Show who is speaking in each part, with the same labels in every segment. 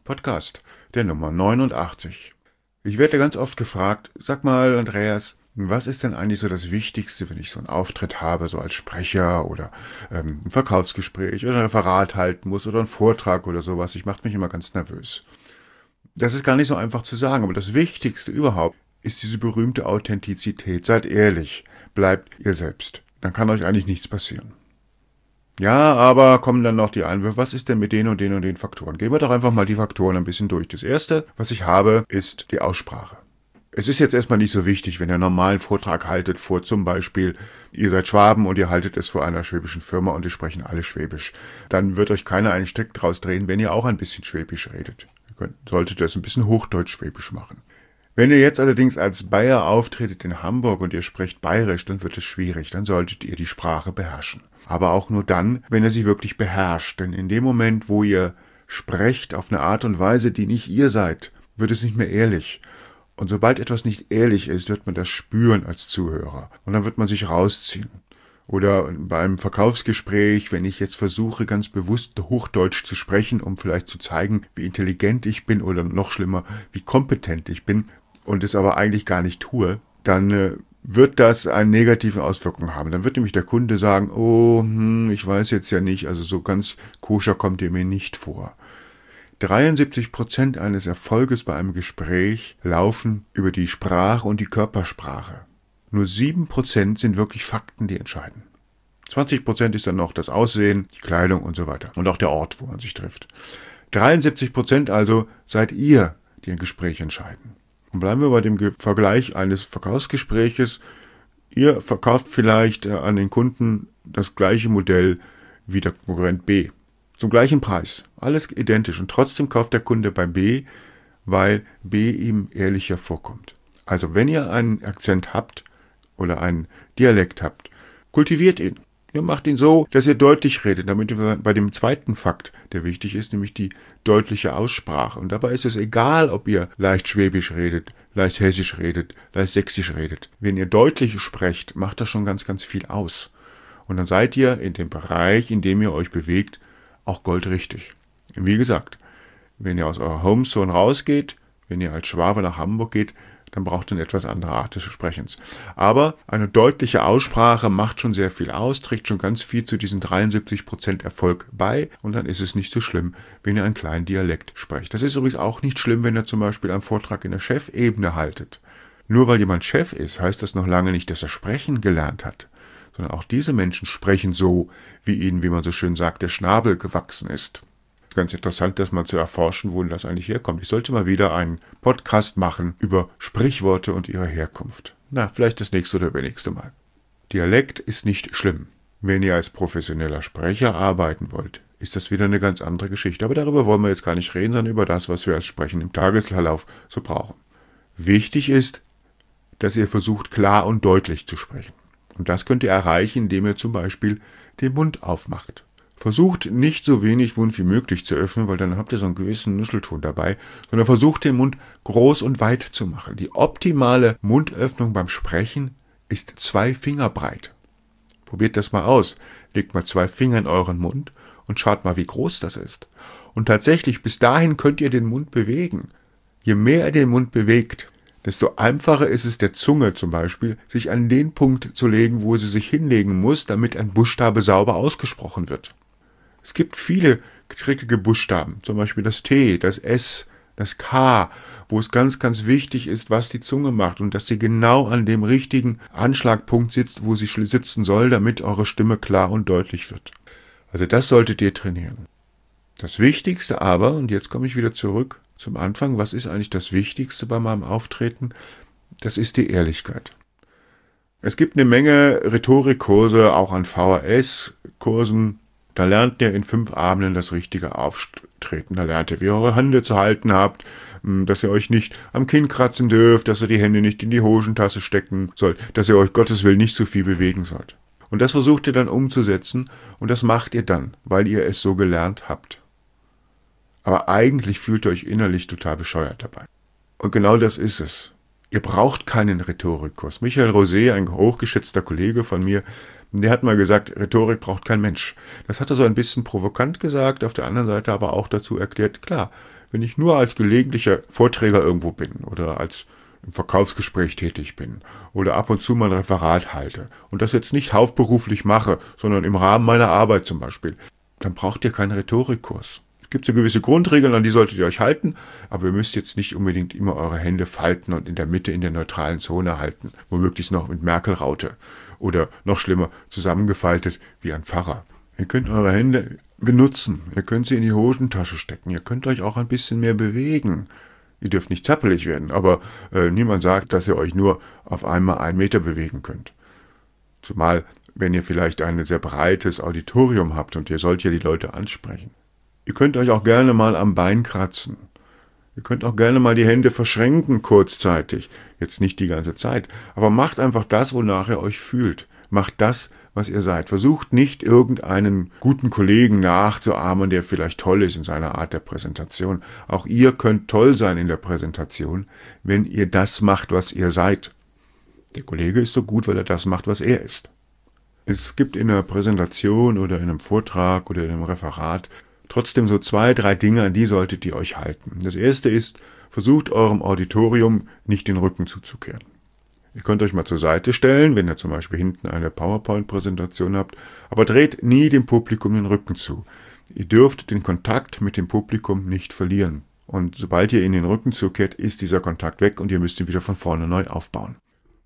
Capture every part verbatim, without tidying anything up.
Speaker 1: Podcast, der Nummer neunundachtzig. Ich werde ganz oft gefragt, sag mal Andreas, was ist denn eigentlich so das Wichtigste, wenn ich so einen Auftritt habe, so als Sprecher oder ähm, ein Verkaufsgespräch oder ein Referat halten muss oder einen Vortrag oder sowas? Ich mache mich immer ganz nervös. Das ist gar nicht so einfach zu sagen, aber das Wichtigste überhaupt ist diese berühmte Authentizität. Seid ehrlich, bleibt ihr selbst. Dann kann euch eigentlich nichts passieren. Ja, aber kommen dann noch die Einwürfe, was ist denn mit den und den und den Faktoren? Gehen wir doch einfach mal die Faktoren ein bisschen durch. Das erste, was ich habe, ist die Aussprache. Es ist jetzt erstmal nicht so wichtig, wenn ihr einen normalen Vortrag haltet vor zum Beispiel, ihr seid Schwaben und ihr haltet es vor einer schwäbischen Firma und die sprechen alle Schwäbisch. Dann wird euch keiner einen Strick draus drehen, wenn ihr auch ein bisschen Schwäbisch redet. Ihr könnt, solltet das ein bisschen Hochdeutsch-Schwäbisch machen. Wenn ihr jetzt allerdings als Bayer auftretet in Hamburg und ihr sprecht Bayerisch, dann wird es schwierig, dann solltet ihr die Sprache beherrschen. Aber auch nur dann, wenn ihr sie wirklich beherrscht. Denn in dem Moment, wo ihr sprecht auf eine Art und Weise, die nicht ihr seid, wird es nicht mehr ehrlich. Und sobald etwas nicht ehrlich ist, wird man das spüren als Zuhörer. Und dann wird man sich rausziehen. Oder beim Verkaufsgespräch, wenn ich jetzt versuche, ganz bewusst Hochdeutsch zu sprechen, um vielleicht zu zeigen, wie intelligent ich bin oder noch schlimmer, wie kompetent ich bin und es aber eigentlich gar nicht tue, dann äh, wird das eine negative Auswirkung haben. Dann wird nämlich der Kunde sagen, oh, hm, ich weiß jetzt ja nicht, also so ganz koscher kommt ihr mir nicht vor. dreiundsiebzig Prozent eines Erfolges bei einem Gespräch laufen über die Sprache und die Körpersprache. Nur sieben Prozent sind wirklich Fakten, die entscheiden. zwanzig Prozent ist dann noch das Aussehen, die Kleidung und so weiter. Und auch der Ort, wo man sich trifft. dreiundsiebzig Prozent also seid ihr, die ein Gespräch entscheiden. Und bleiben wir bei dem Vergleich eines Verkaufsgespräches. Ihr verkauft vielleicht an den Kunden das gleiche Modell wie der Konkurrent B. Zum gleichen Preis. Alles identisch. Und trotzdem kauft der Kunde bei B, weil B ihm ehrlicher vorkommt. Also wenn ihr einen Akzent habt oder einen Dialekt habt, kultiviert ihn. Ihr macht ihn so, dass ihr deutlich redet, damit ihr bei dem zweiten Fakt, der wichtig ist, nämlich die deutliche Aussprache. Und dabei ist es egal, ob ihr leicht Schwäbisch redet, leicht Hessisch redet, leicht Sächsisch redet. Wenn ihr deutlich sprecht, macht das schon ganz, ganz viel aus. Und dann seid ihr in dem Bereich, in dem ihr euch bewegt, auch goldrichtig. Wie gesagt, wenn ihr aus eurer Homezone rausgeht, wenn ihr als Schwabe nach Hamburg geht, dann braucht ihr eine etwas andere Art des Sprechens. Aber eine deutliche Aussprache macht schon sehr viel aus, trägt schon ganz viel zu diesen dreiundsiebzig Prozent Erfolg bei und dann ist es nicht so schlimm, wenn ihr einen kleinen Dialekt sprecht. Das ist übrigens auch nicht schlimm, wenn ihr zum Beispiel einen Vortrag in der Chefebene haltet. Nur weil jemand Chef ist, heißt das noch lange nicht, dass er sprechen gelernt hat. Sondern auch diese Menschen sprechen so, wie ihnen, wie man so schön sagt, der Schnabel gewachsen ist. Ganz interessant, das mal zu erforschen, wo das eigentlich herkommt. Ich sollte mal wieder einen Podcast machen über Sprichworte und ihre Herkunft. Na, vielleicht das nächste oder übernächste Mal. Dialekt ist nicht schlimm. Wenn ihr als professioneller Sprecher arbeiten wollt, ist das wieder eine ganz andere Geschichte. Aber darüber wollen wir jetzt gar nicht reden, sondern über das, was wir als Sprechen im Tagesverlauf so brauchen. Wichtig ist, dass ihr versucht, klar und deutlich zu sprechen. Und das könnt ihr erreichen, indem ihr zum Beispiel den Mund aufmacht. Versucht nicht so wenig Mund wie möglich zu öffnen, weil dann habt ihr so einen gewissen Nuschelton dabei, sondern versucht den Mund groß und weit zu machen. Die optimale Mundöffnung beim Sprechen ist zwei Finger breit. Probiert das mal aus. Legt mal zwei Finger in euren Mund und schaut mal, wie groß das ist. Und tatsächlich, bis dahin könnt ihr den Mund bewegen. Je mehr ihr den Mund bewegt, desto einfacher ist es der Zunge zum Beispiel, sich an den Punkt zu legen, wo sie sich hinlegen muss, damit ein Buchstabe sauber ausgesprochen wird. Es gibt viele trickige Buchstaben, zum Beispiel das T, das S, das K, wo es ganz, ganz wichtig ist, was die Zunge macht und dass sie genau an dem richtigen Anschlagpunkt sitzt, wo sie sitzen soll, damit eure Stimme klar und deutlich wird. Also das solltet ihr trainieren. Das Wichtigste aber, und jetzt komme ich wieder zurück zum Anfang, was ist eigentlich das Wichtigste bei meinem Auftreten? Das ist die Ehrlichkeit. Es gibt eine Menge Rhetorikkurse, auch an V H S-Kursen. Da lernt ihr in fünf Abenden das richtige Auftreten. Da lernt ihr, wie ihr eure Hände zu halten habt, dass ihr euch nicht am Kinn kratzen dürft, dass ihr die Hände nicht in die Hosentasche stecken sollt, dass ihr euch Gottes Willen nicht so viel bewegen sollt. Und das versucht ihr dann umzusetzen und das macht ihr dann, weil ihr es so gelernt habt. Aber eigentlich fühlt ihr euch innerlich total bescheuert dabei. Und genau das ist es. Ihr braucht keinen Rhetorikkurs. Michael Rosé, ein hochgeschätzter Kollege von mir, der hat mal gesagt, Rhetorik braucht kein Mensch. Das hat er so ein bisschen provokant gesagt, auf der anderen Seite aber auch dazu erklärt, klar, wenn ich nur als gelegentlicher Vorträger irgendwo bin oder als im Verkaufsgespräch tätig bin oder ab und zu mal ein Referat halte und das jetzt nicht hauptberuflich mache, sondern im Rahmen meiner Arbeit zum Beispiel, dann braucht ihr keinen Rhetorikkurs. Es gibt so gewisse Grundregeln, an die solltet ihr euch halten, aber ihr müsst jetzt nicht unbedingt immer eure Hände falten und in der Mitte in der neutralen Zone halten, womöglich noch mit Merkel-Raute oder noch schlimmer zusammengefaltet wie ein Pfarrer. Ihr könnt eure Hände benutzen, ihr könnt sie in die Hosentasche stecken, ihr könnt euch auch ein bisschen mehr bewegen. Ihr dürft nicht zappelig werden, aber äh, niemand sagt, dass ihr euch nur auf einmal einen Meter bewegen könnt. Zumal, wenn ihr vielleicht ein sehr breites Auditorium habt und ihr sollt ja die Leute ansprechen. Ihr könnt euch auch gerne mal am Bein kratzen. Ihr könnt auch gerne mal die Hände verschränken kurzzeitig. Jetzt nicht die ganze Zeit, aber macht einfach das, wonach ihr euch fühlt. Macht das, was ihr seid. Versucht nicht, irgendeinen guten Kollegen nachzuahmen, der vielleicht toll ist in seiner Art der Präsentation. Auch ihr könnt toll sein in der Präsentation, wenn ihr das macht, was ihr seid. Der Kollege ist so gut, weil er das macht, was er ist. Es gibt in einer Präsentation oder in einem Vortrag oder in einem Referat trotzdem so zwei, drei Dinge, an die solltet ihr euch halten. Das erste ist, versucht eurem Auditorium nicht den Rücken zuzukehren. Ihr könnt euch mal zur Seite stellen, wenn ihr zum Beispiel hinten eine PowerPoint-Präsentation habt, aber dreht nie dem Publikum den Rücken zu. Ihr dürft den Kontakt mit dem Publikum nicht verlieren. Und sobald ihr ihnen den Rücken zukehrt, ist dieser Kontakt weg und ihr müsst ihn wieder von vorne neu aufbauen.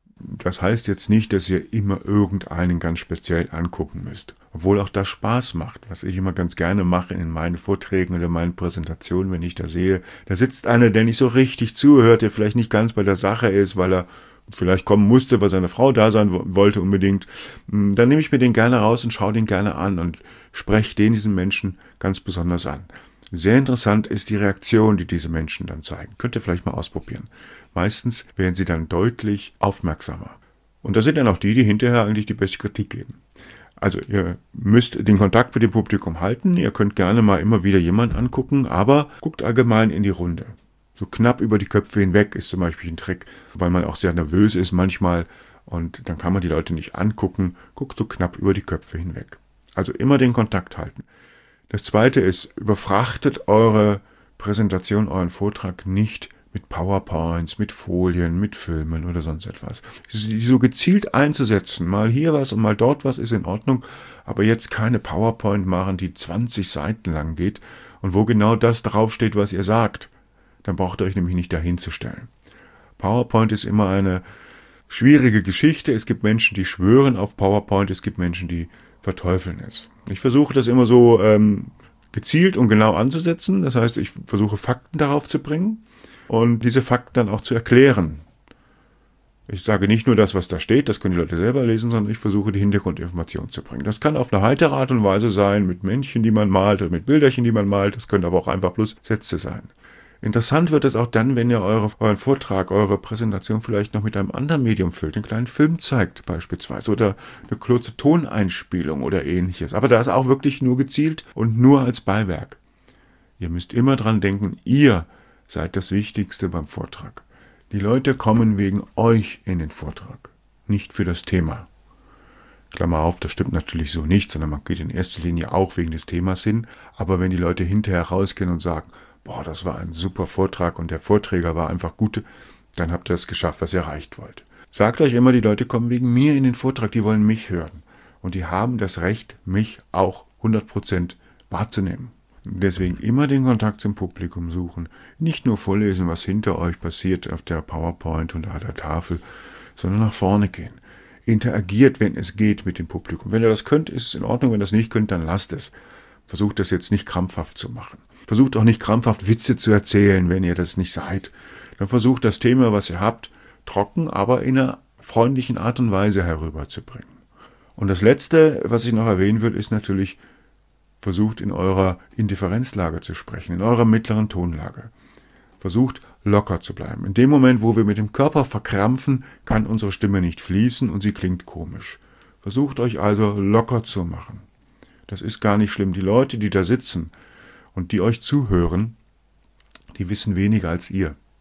Speaker 1: Das heißt jetzt nicht, dass ihr immer irgendeinen ganz speziell angucken müsst. Obwohl auch das Spaß macht, was ich immer ganz gerne mache in meinen Vorträgen oder meinen Präsentationen, wenn ich da sehe, da sitzt einer, der nicht so richtig zuhört, der vielleicht nicht ganz bei der Sache ist, weil er vielleicht kommen musste, weil seine Frau da sein wollte unbedingt. Dann nehme ich mir den gerne raus und schaue den gerne an und spreche den diesen Menschen ganz besonders an. Sehr interessant ist die Reaktion, die diese Menschen dann zeigen. Könnt ihr vielleicht mal ausprobieren. Meistens werden sie dann deutlich aufmerksamer. Und da sind dann auch die, die hinterher eigentlich die beste Kritik geben. Also ihr müsst den Kontakt mit dem Publikum halten. Ihr könnt gerne mal immer wieder jemanden angucken, aber guckt allgemein in die Runde. So knapp über die Köpfe hinweg ist zum Beispiel ein Trick, weil man auch sehr nervös ist manchmal und dann kann man die Leute nicht angucken. Guckt so knapp über die Köpfe hinweg. Also immer den Kontakt halten. Das zweite ist, überfrachtet eure Präsentation, euren Vortrag nicht mit PowerPoints, mit Folien, mit Filmen oder sonst etwas. Die so gezielt einzusetzen, mal hier was und mal dort was ist in Ordnung, aber jetzt keine PowerPoint machen, die zwanzig Seiten lang geht und wo genau das draufsteht, was ihr sagt. Dann braucht ihr euch nämlich nicht dahin zu stellen. PowerPoint ist immer eine schwierige Geschichte. Es gibt Menschen, die schwören auf PowerPoint, es gibt Menschen, die verteufeln es. Ich versuche das immer so ähm, gezielt und genau anzusetzen. Das heißt, ich versuche Fakten darauf zu bringen und diese Fakten dann auch zu erklären. Ich sage nicht nur das, was da steht, das können die Leute selber lesen, sondern ich versuche die Hintergrundinformation zu bringen. Das kann auf eine heitere Art und Weise sein, mit Männchen, die man malt oder mit Bilderchen, die man malt. Das können aber auch einfach bloß Sätze sein. Interessant wird es auch dann, wenn ihr eure, euren Vortrag, eure Präsentation vielleicht noch mit einem anderen Medium füllt, einen kleinen Film zeigt beispielsweise oder eine kurze Toneinspielung oder ähnliches. Aber da ist auch wirklich nur gezielt und nur als Beiwerk. Ihr müsst immer dran denken, ihr seid das Wichtigste beim Vortrag. Die Leute kommen wegen euch in den Vortrag, nicht für das Thema. Klammer auf, das stimmt natürlich so nicht, sondern man geht in erster Linie auch wegen des Themas hin. Aber wenn die Leute hinterher rausgehen und sagen, boah, das war ein super Vortrag und der Vorträger war einfach gut, dann habt ihr es geschafft, was ihr erreicht wollt. Sagt euch immer, die Leute kommen wegen mir in den Vortrag, die wollen mich hören. Und die haben das Recht, mich auch hundert Prozent wahrzunehmen. Deswegen immer den Kontakt zum Publikum suchen. Nicht nur vorlesen, was hinter euch passiert auf der PowerPoint und an der Tafel, sondern nach vorne gehen. Interagiert, wenn es geht, mit dem Publikum. Wenn ihr das könnt, ist es in Ordnung. Wenn ihr das nicht könnt, dann lasst es. Versucht das jetzt nicht krampfhaft zu machen. Versucht auch nicht krampfhaft Witze zu erzählen, wenn ihr das nicht seid. Dann versucht das Thema, was ihr habt, trocken, aber in einer freundlichen Art und Weise herüberzubringen. Und das Letzte, was ich noch erwähnen will, ist natürlich, versucht in eurer Indifferenzlage zu sprechen, in eurer mittleren Tonlage. Versucht locker zu bleiben. In dem Moment, wo wir mit dem Körper verkrampfen, kann unsere Stimme nicht fließen und sie klingt komisch. Versucht euch also locker zu machen. Das ist gar nicht schlimm. Die Leute, die da sitzen und die euch zuhören, die wissen weniger als ihr.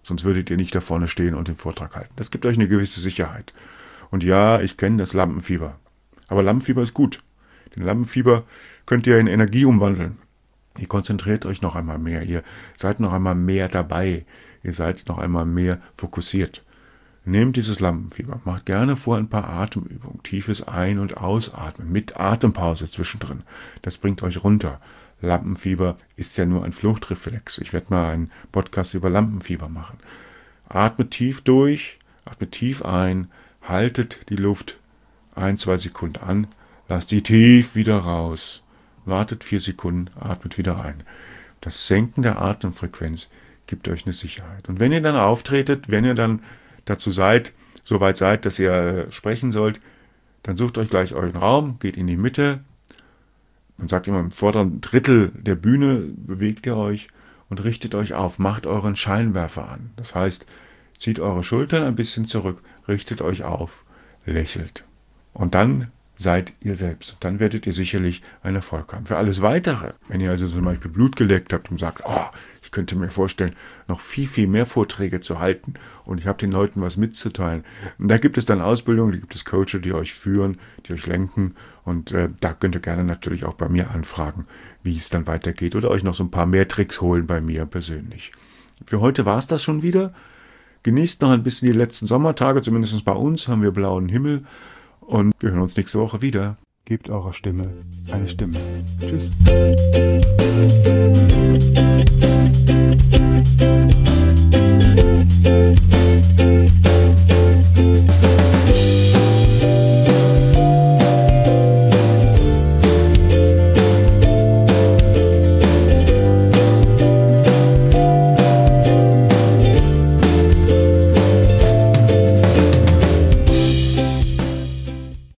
Speaker 1: Sonst würdet ihr nicht da vorne stehen und den Vortrag halten. Das gibt euch eine gewisse Sicherheit. Und ja, ich kenne das Lampenfieber. Aber Lampenfieber ist gut. Den Lampenfieber könnt ihr in Energie umwandeln. Ihr konzentriert euch noch einmal mehr. Ihr seid noch einmal mehr dabei. Ihr seid noch einmal mehr fokussiert. Nehmt dieses Lampenfieber. Macht gerne vor ein paar Atemübungen. Tiefes Ein- und Ausatmen mit Atempause zwischendrin. Das bringt euch runter. Lampenfieber ist ja nur ein Fluchtreflex. Ich werde mal einen Podcast über Lampenfieber machen. Atmet tief durch. Atmet tief ein. Haltet die Luft ein, zwei Sekunden an. Lasst die tief wieder raus. Wartet vier Sekunden, atmet wieder ein. Das Senken der Atemfrequenz gibt euch eine Sicherheit. Und wenn ihr dann auftretet, wenn ihr dann dazu seid, soweit seid, dass ihr sprechen sollt, dann sucht euch gleich euren Raum, geht in die Mitte. Man sagt immer, im vorderen Drittel der Bühne bewegt ihr euch und richtet euch auf. Macht euren Scheinwerfer an. Das heißt, zieht eure Schultern ein bisschen zurück, richtet euch auf, lächelt. Und dann seid ihr selbst. Und dann werdet ihr sicherlich einen Erfolg haben. Für alles Weitere, wenn ihr also zum Beispiel Blut geleckt habt und sagt, oh, ich könnte mir vorstellen, noch viel, viel mehr Vorträge zu halten und ich habe den Leuten was mitzuteilen. Und da gibt es dann Ausbildungen, da gibt es Coaches, die euch führen, die euch lenken und äh, da könnt ihr gerne natürlich auch bei mir anfragen, wie es dann weitergeht oder euch noch so ein paar mehr Tricks holen bei mir persönlich. Für heute war es das schon wieder. Genießt noch ein bisschen die letzten Sommertage, zumindest bei uns haben wir blauen Himmel. Und wir hören uns nächste Woche wieder. Gebt eurer Stimme eine Stimme. Tschüss.